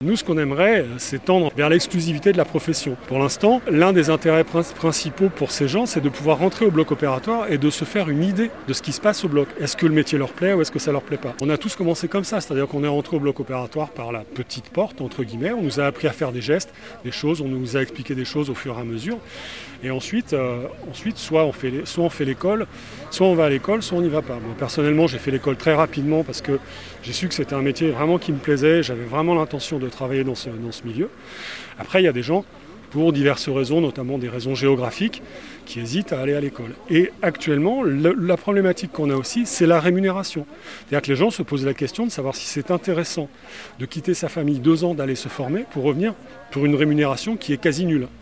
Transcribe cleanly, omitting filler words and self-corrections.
Nous, ce qu'on aimerait, c'est tendre vers l'exclusivité de la profession. Pour l'instant, l'un des intérêts principaux pour ces gens, c'est de pouvoir rentrer au bloc opératoire et de se faire une idée de ce qui se passe au bloc. Est-ce que le métier leur plaît ou est-ce que ça leur plaît pas? On a tous commencé comme ça, c'est-à-dire qu'on est rentré au bloc opératoire par la petite porte, entre guillemets. On nous a appris à faire des gestes, des choses, on nous a expliqué des choses au fur et à mesure. Et ensuite soit on fait l'école, soit on va à l'école, soit on n'y va pas. Moi, personnellement, j'ai fait l'école très rapidement parce que j'ai su que c'était un métier vraiment qui me plaisait. J'avais vraiment l'intention de travailler dans ce milieu. Après, il y a des gens, pour diverses raisons, notamment des raisons géographiques, qui hésitent à aller à l'école. Et actuellement, la problématique qu'on a aussi, c'est la rémunération. C'est-à-dire que les gens se posent la question de savoir si c'est intéressant de quitter sa famille 2 ans, d'aller se former, pour revenir pour une rémunération qui est quasi nulle.